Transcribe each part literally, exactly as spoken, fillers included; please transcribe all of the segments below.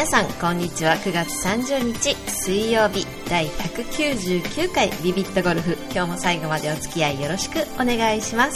皆さんこんにちは。くがつさんじゅうにち水曜日、だいひゃくきゅうじゅうきゅうかいビビットゴルフ、今日も最後までお付き合いよろしくお願いします。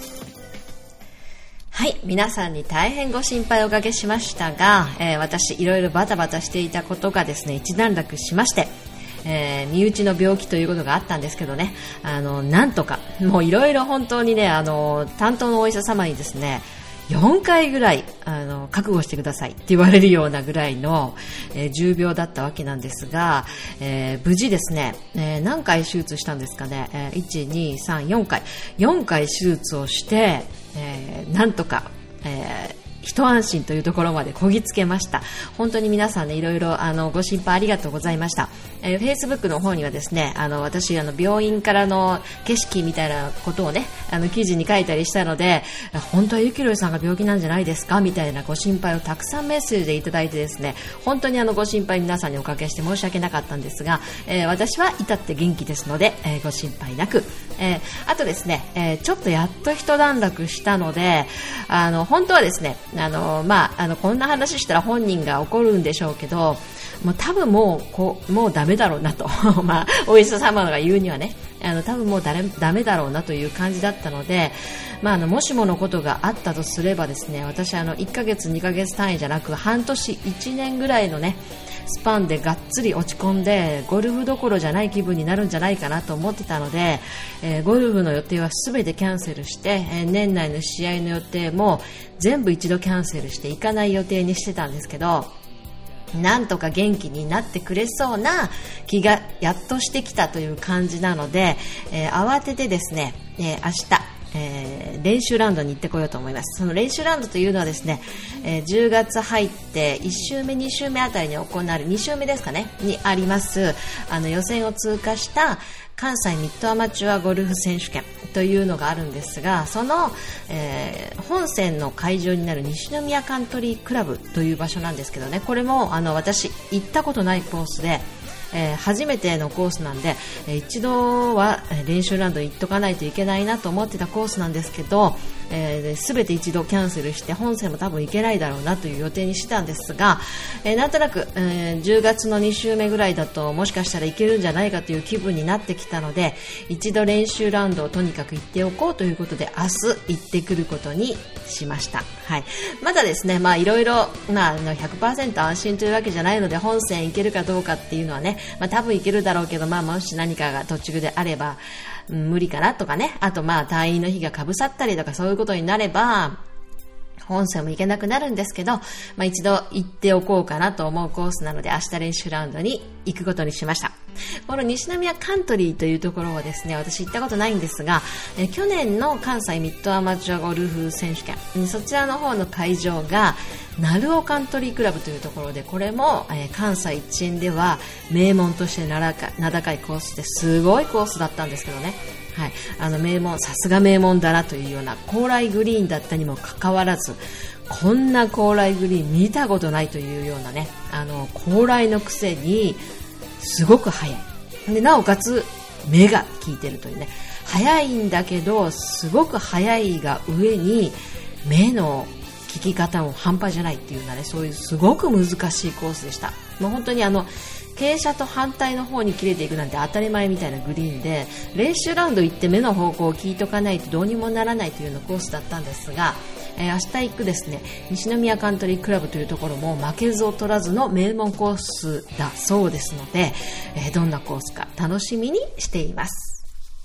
はい、皆さんに大変ご心配をおかけしましたが、えー、私いろいろバタバタしていたことがですね、一段落しまして、えー、身内の病気ということがあったんですけどね、あのなんとかもういろいろ本当にね、あの担当のお医者様にですね、よんかいぐらいあの覚悟してくださいって言われるようなぐらいの、えー、重病だったわけなんですが、えー、無事ですね、えー、何回手術したんですかね、えー、いち、に、さん、よんかいよんかい手術をして、えー、なんとか、えー一安心というところまでこぎつけました。本当に皆さんね、いろいろあのご心配ありがとうございました。えー、Facebook の方にはですね、あの私あの病院からの景色みたいなことをね、あの記事に書いたりしたので、本当はゆきろいさんが病気なんじゃないですかみたいなご心配をたくさんメッセージでいただいてですね、本当にあのご心配皆さんにおかけして申し訳なかったんですが、えー、私は至って元気ですので、えー、ご心配なく、えー、あとですね、えー、ちょっとやっと一段落したので、あの本当はですね、あのまあ、あのこんな話したら本人が怒るんでしょうけど、もう多分もうこうもうダメだろうなとまあお医者様が言うにはね、あの多分もうだれダメだろうなという感じだったので、まあ、あのもしものことがあったとすればですね、私あのいっかげつにかげつ単位じゃなく半年いちねんぐらいのねスパンでがっつり落ち込んでゴルフどころじゃない気分になるんじゃないかなと思ってたので、えー、ゴルフの予定はすべてキャンセルして、えー、年内の試合の予定も全部一度キャンセルして行かない予定にしてたんですけど、なんとか元気になってくれそうな気がやっとしてきたという感じなので、えー、慌ててですね、えー、明日えー、練習ラウンドに行ってこようと思います。その練習ラウンドというのはですね、えー、じゅうがつ入っていち週目に週目あたりに行われるに週目ですかねにありますあの予選を通過した関西ミッドアマチュアゴルフ選手権というのがあるんですが、その、えー、本戦の会場になる西宮カントリークラブという場所なんですけどね、これもあの私行ったことないコースで、えー、初めてのコースなんで、えー、一度は練習ラウンド行っとかないといけないなと思ってたコースなんですけど、えー、全て一度キャンセルして本戦も多分行けないだろうなという予定にしてたんですが、えー、なんとなく、えー、じゅうがつのに週目ぐらいだともしかしたらいけるんじゃないかという気分になってきたので、一度練習ラウンドをとにかく行っておこうということで明日行ってくることにしました。はい、まだですね、まあいろいろ、まあ、ひゃくパーセント 安心というわけじゃないので本戦行けるかどうかっていうのはね、まあ、多分いけるだろうけど、まあ、もし何かが途中であれば、うん、無理かなとかね、あとまあ退院の日がかぶさったりとかそういうことになれば本戦も行けなくなるんですけど、まあ、一度行っておこうかなと思うコースなので明日練習ラウンドに行くことにしました。この西宮カントリーというところはですね、私行ったことないんですが、え去年の関西ミッドアマチュアゴルフ選手権、そちらの方の会場が鳴尾カントリークラブというところで、これも、えー、関西一円では名門として名高い、名高いコースですごいコースだったんですけどね、はい、あの名門、さすが名門だなというような高麗グリーンだったにもかかわらず、こんな高麗グリーン見たことないというようなね、あの高麗のくせにすごく速いで、なおかつ目が効いてるというね、速いんだけどすごく速いが上に目の効き方も半端じゃないっていうようなね、そういうすごく難しいコースでした。もう本当にあの傾斜と反対の方に切れていくなんて当たり前みたいなグリーンで、練習ラウンド行って目の方向を聞いとかないとどうにもならないというようなコースだったんですが、えー、明日行くですね西宮カントリークラブというところも負けず劣らずの名門コースだそうですので、えー、どんなコースか楽しみにしています。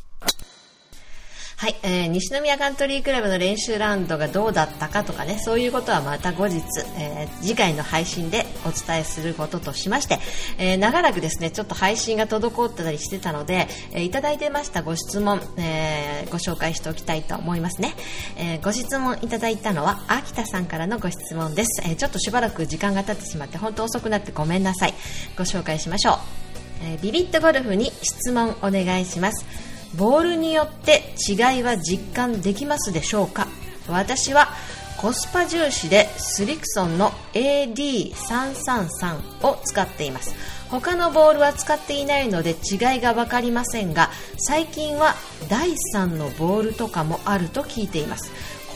はい、えー、西宮カントリークラブの練習ラウンドがどうだったかとかね、そういうことはまた後日、えー、次回の配信でお伝えすることとしまして、えー、長らくですねちょっと配信が滞ってたりしてたので、えー、いただいてましたご質問、えー、ご紹介しておきたいと思いますね。えー、ご質問いただいたのは秋田さんからのご質問です。えー、ちょっとしばらく時間が経ってしまって本当遅くなってごめんなさい。ご紹介しましょう。えー、ビビットゴルフに質問お願いします。ボールによって違いは実感できますでしょうか。私はコスパ重視でスリクソンの エーディーさんさんさん を使っています。他のボールは使っていないので違いが分かりませんが、最近はだいさんのボールとかもあると聞いています。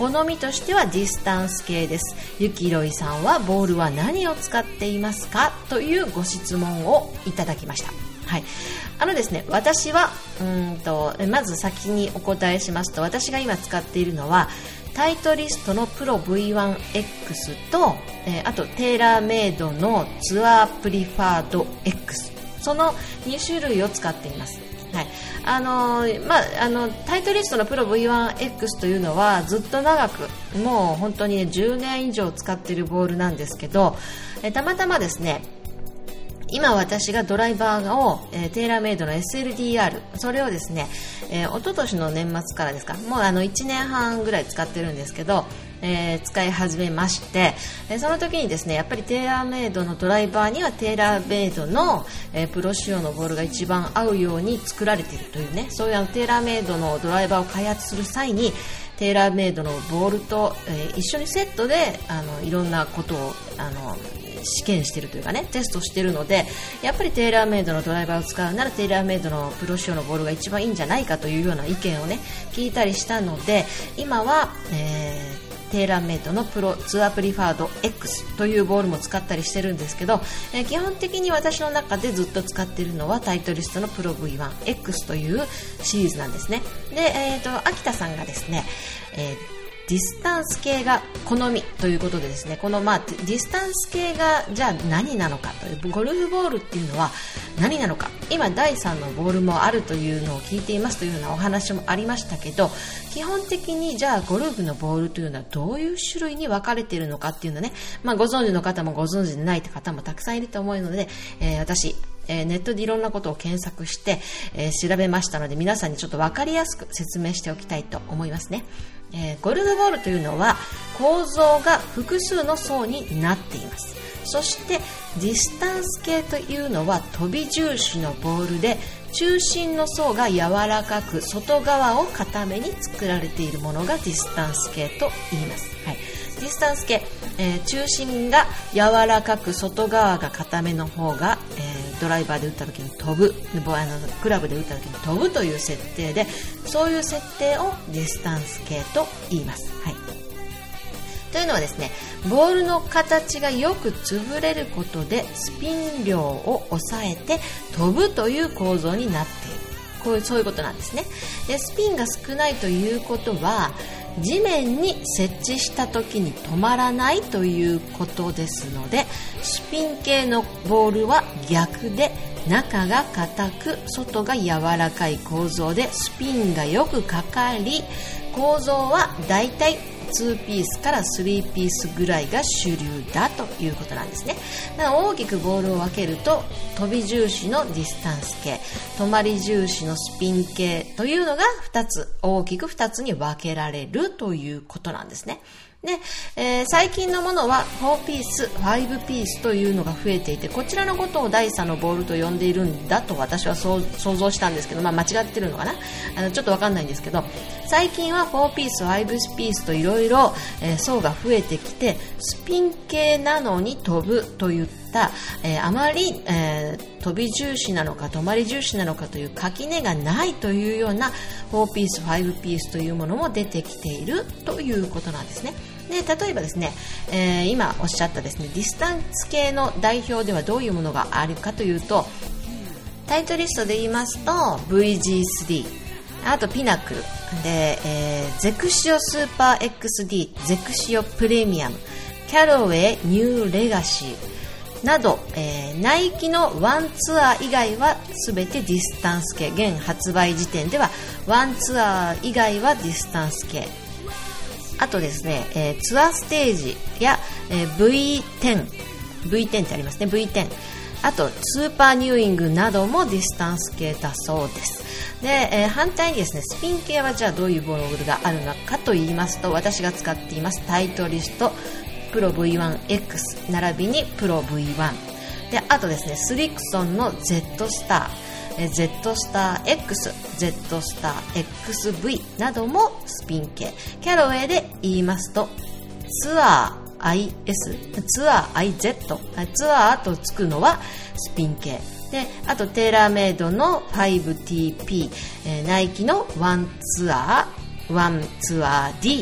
好みとしてはディスタンス系です。ゆきろいさんはボールは何を使っていますかというご質問をいただきました。はい、あのですね、私はうんとまず先にお答えしますと、私が今使っているのはタイトリストのプロ ブイワンエックス と、えー、あとテーラーメイドのツアープリファード X、 そのに種類を使っています。はい、あのーまあ、あのタイトリストのプロ ブイワンエックス というのはずっと長く、もう本当に、ね、じゅうねん以上使っているボールなんですけど、えたまたまですね、今私がドライバーを、えー、テーラーメイドの エスエルディーアール、 それをですね、えー、一昨年の年末からですか、もうあのいちねんはんぐらい使ってるんですけど、えー、使い始めまして、えー、その時にですね、やっぱりテーラーメイドのドライバーにはテーラーメイドの、えー、プロ仕様のボールが一番合うように作られているというね、そういうあのテーラーメイドのドライバーを開発する際にテーラーメイドのボールと、えー、一緒にセットであのいろんなことをあの試験しているというかね、テストしているので、やっぱりテーラーメイドのドライバーを使うならテーラーメイドのプロ仕様のボールが一番いいんじゃないかというような意見をね聞いたりしたので、今は、えー、テーラーメイドのプロツアープリファード X というボールも使ったりしてるんですけど、えー、基本的に私の中でずっと使っているのはタイトリストのプロ ブイワンエックス というシリーズなんですね。で、えーと、秋田さんがですね、えーディスタンス系が好みということでですね、このまあディスタンス系がじゃあ何なのかという、ゴルフボールっていうのは何なのか、今だいさんのボールもあるというのを聞いていますというようなお話もありましたけど、基本的にじゃあゴルフのボールというのはどういう種類に分かれているのかっていうのね、まあ、ご存知の方もご存知でないって方もたくさんいると思うので、えー、私えー、ネットでいろんなことを検索して、えー、調べましたので、皆さんにちょっと分かりやすく説明しておきたいと思いますね。えー、ゴルフボールというのは構造が複数の層になっています。そしてディスタンス系というのは飛び重視のボールで、中心の層が柔らかく外側を固めに作られているものがディスタンス系と言います。はい、ディスタンス系、えー、中心が柔らかく外側が固めの方が、えー、ドライバーで打った時に飛ぶ、あのクラブで打った時に飛ぶという設定で、そういう設定をディスタンス系と言います。はい、というのはですね、ボールの形がよく潰れることでスピン量を抑えて飛ぶという構造になっている、こういうそういうことなんですね。で、スピンが少ないということは地面に設置した時に止まらないということですので、スピン系のボールは逆で中が硬く外が柔らかい構造で、スピンがよくかかり、構造はだいたいにピースからさんピースぐらいが主流だということなんですね。だから大きくボールを分けると、飛び重視のディスタンス系、止まり重視のスピン系というのがふたつ、大きくふたつに分けられるということなんですね。で、えー、最近のものはよんピース、ごピースというのが増えていて、こちらのことをだいさんのボールと呼んでいるんだと私はそう想像したんですけど、まあ、間違ってるのかな、あのちょっとわかんないんですけど、最近はよんピース、ごピースといろいろ層が増えてきて、スピン系なのに飛ぶといった、えー、あまり、えー、飛び重視なのか止まり重視なのかという垣根がないというようなよんピース、ごピースというものも出てきているということなんですね。で、例えばですね、えー、今おっしゃったですね、ディスタンス系の代表ではどういうものがあるかというと、タイトリストで言いますと ブイジースリー、 あとピナクルで、えー、ゼクシオスーパー エックスディー、ゼクシオプレミアム、キャロウェイニューレガシーなど、えー、ナイキのワンツアー以外はすべてディスタンス系、現発売時点ではワンツアー以外はディスタンス系、あとですね、えー、ツアーステージや、えー、ブイテン、ブイテン ってありますね、ブイテン、あとスーパーニューイングなどもディスタンス系だそうです。で、えー、反対にですね、スピン系はじゃあどういうボールがあるのかと言いますと、私が使っていますタイトリストプロ ブイワンエックス 並びにプロ ブイワン で、あとですね、スリクソンの Z スター、Z スター X、Z スター エックスブイ などもスピン系。キャロウェイで言いますとツアー アイエス、ツアー アイゼット、ツアーとつくのはスピン系で、あとテーラーメイドの ファイブティーピー、ナイキのワンツアー、ワンツアー D、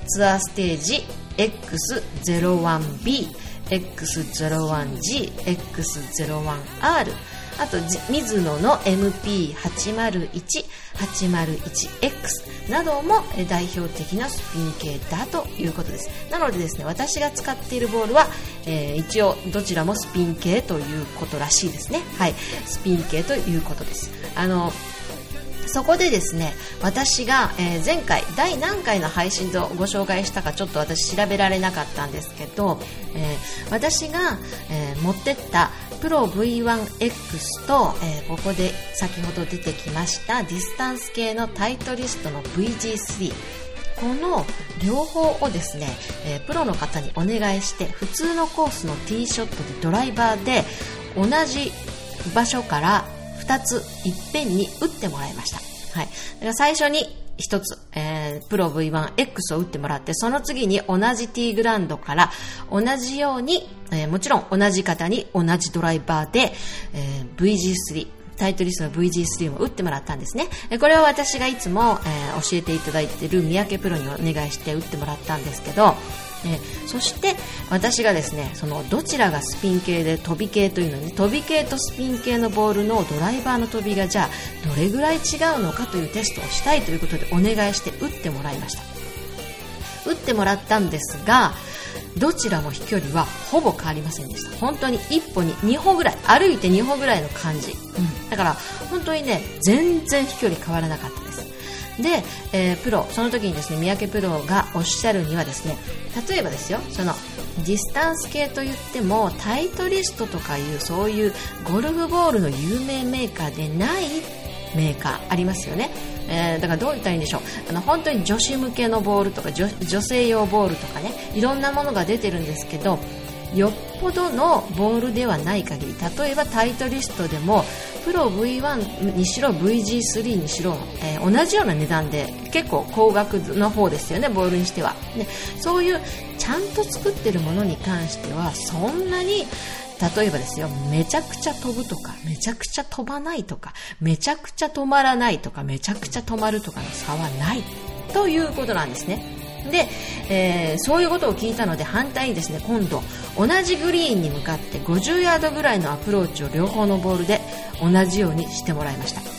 ツアーステージ エックスゼロワンビー、エックスゼロワンジー、エックスゼロワンアール、あとミズノの エムピーはちまるいち、はちまるいちエックス なども代表的なスピン系だということです。なのでですね、私が使っているボールは、えー、一応どちらもスピン系ということらしいですね。はい、スピン系ということです。あのそこでですね、私が、えー、前回第何回の配信でご紹介したかちょっと私調べられなかったんですけど、えー、私が、えー、持ってったプロ ブイワンエックス と、えー、ここで先ほど出てきましたディスタンス系のタイトリストの ブイジースリー、この両方をですね、えー、プロの方にお願いして、普通のコースのティーショットでドライバーで同じ場所からふたついっぺんに打ってもらいました。はい。だから最初にひとつ、えー、プロ ブイワンエックス を打ってもらって、その次に同じティーグラウンドから同じように、えー、もちろん同じ方に同じドライバーで、えー、ブイジースリー、タイトリストの ブイジースリー も打ってもらったんですね。これは私がいつも、えー、教えていただいている三宅プロにお願いして打ってもらったんですけど、えー、そして私がですね、そのどちらがスピン系で飛び系というのに、飛び系とスピン系のボールのドライバーの飛びがじゃあどれぐらい違うのかというテストをしたいということでお願いして打ってもらいました。打ってもらったんですが、どちらも飛距離はほぼ変わりませんでした。本当にいっぽににほぐらい、歩いてにほぐらいの感じ、うん、だから本当にね、全然飛距離変わらなかったです。で、えー、プロ、その時にですね、三宅プロがおっしゃるにはですね、例えばですよ、そのディスタンス系といってもタイトリストとかいうそういうゴルフボールの有名メーカーでないメーカーありますよね。えー、だからどう言ったらいいんでしょう、あの本当に女子向けのボールとか 女, 女性用ボールとかね、いろんなものが出てるんですけど、よっぽどのボールではない限り、例えばタイトリストでもプロ ブイワン にしろ ブイジースリー にしろ、えー、同じような値段で結構高額の方ですよね、ボールにしては、ね、そういうちゃんと作ってるものに関してはそんなに、例えばですよ、めちゃくちゃ飛ぶとかめちゃくちゃ飛ばないとかめちゃくちゃ止まらないとかめちゃくちゃ止まるとかの差はないということなんですね。で、えー、そういうことを聞いたので、反対にですね、今度同じグリーンに向かってごじゅうヤードぐらいのアプローチを両方のボールで同じようにしてもらいました。はい、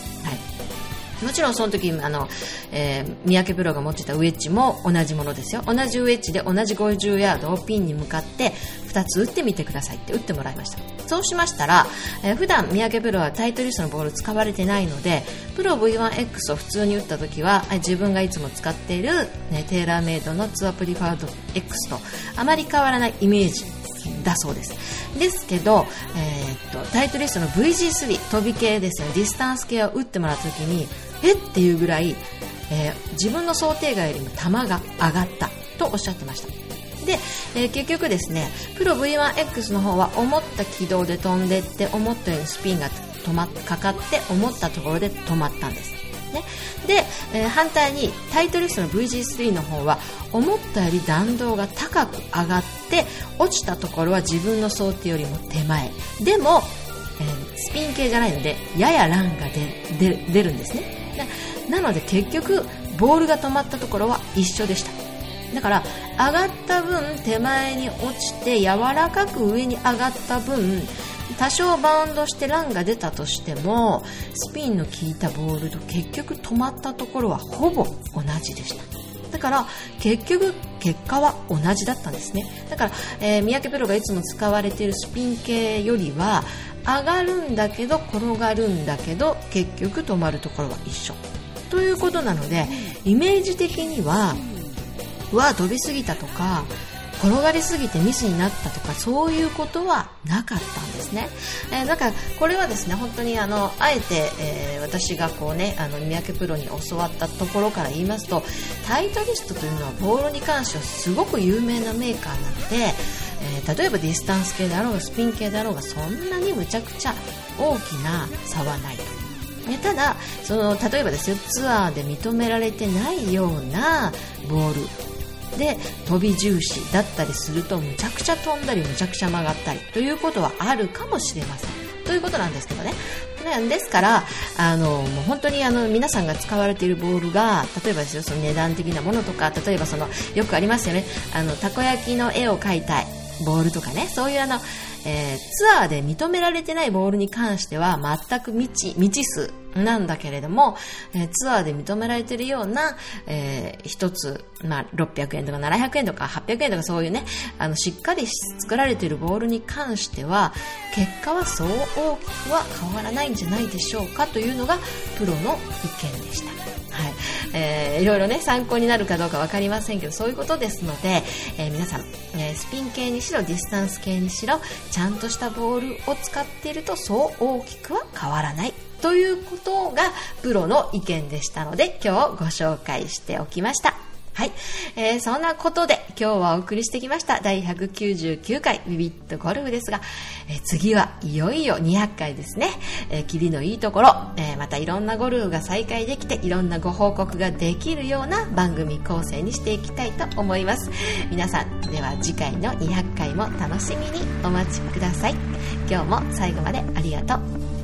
もちろんその時あの、えー、三宅プロが持ってたウェッジも同じものですよ。同じウェッジで同じごじゅうヤードをピンに向かってふたつ打ってみてくださいって打ってもらいました。そうしましたら、えー、普段三宅プロはタイトリストのボール使われてないので、プロ ブイワンエックス を普通に打った時は自分がいつも使っている、ね、テーラーメイドのツアープリファード X とあまり変わらないイメージだそうです。ですけど、えー、っとタイトリストの ブイジースリー 飛び系ですよね、ディスタンス系を打ってもらった時にえっていうぐらい、えー、自分の想定外よりも球が上がったとおっしゃってました。で、えー、結局ですね、プロ ブイワンエックス の方は思った軌道で飛んでって思ったようにスピンが止まかかって思ったところで止まったんです、ね、で、えー、反対にタイトリストの ブイジースリー の方は思ったより弾道が高く上がって落ちたところは自分の想定よりも手前でも、えー、スピン系じゃないのでややランが出る、出るんですね。なので結局ボールが止まったところは一緒でした。だから上がった分手前に落ちて柔らかく上に上がった分多少バウンドしてランが出たとしてもスピンの効いたボールと結局止まったところはほぼ同じでした。だから結局結果は同じだったんですね。だから、えー、三宅プロがいつも使われているスピン系よりは上がるんだけど転がるんだけど結局止まるところは一緒ということなので、イメージ的にはうわ飛びすぎたとか転がりすぎてミスになったとかそういうことはなかったんですね。えー、だからこれはですね、本当にあのあえて、えー、私がこうねあの三宅プロに教わったところから言いますと、タイトリストというのはボールに関してはすごく有名なメーカーなので、えー、例えばディスタンス系であろうがスピン系であろうがそんなにむちゃくちゃ大きな差はないと。ね、ただその例えばですよ、ツアーで認められてないようなボールで飛び重視だったりするとむちゃくちゃ飛んだりむちゃくちゃ曲がったりということはあるかもしれません。 ということなんですけどね。ですからあのもう本当にあの皆さんが使われているボールが例えばですよ、その値段的なものとか、例えばそのよくありますよね、あのたこ焼きの絵を描いたいボールとかね、そういうあの、えー、ツアーで認められてないボールに関しては全く未知、未知数なんだけれども、えー、ツアーで認められているような、えー、一つ、まあ、ろっぴゃくえんとかななひゃくえんとかはっぴゃくえんとかそういうね、あのしっかり作られているボールに関しては結果はそう大きくは変わらないんじゃないでしょうかというのがプロの意見でした。はい、えー、いろいろね参考になるかどうか分かりませんけど、そういうことですので、えー、皆さん、えー、スピン系にしろディスタンス系にしろちゃんとしたボールを使っているとそう大きくは変わらないということがプロの意見でしたので、今日ご紹介しておきました。はい、えー、そんなことで今日はお送りしてきましただいひゃくきゅうじゅうきゅうかいビビットゴルフですが、えー、次はいよいよにひゃっかいですね。えー、キリのいいところ、えー、またいろんなゴルフが再開できていろんなご報告ができるような番組構成にしていきたいと思います。皆さんでは次回のにひゃっかいも楽しみにお待ちください。今日も最後までありがとう。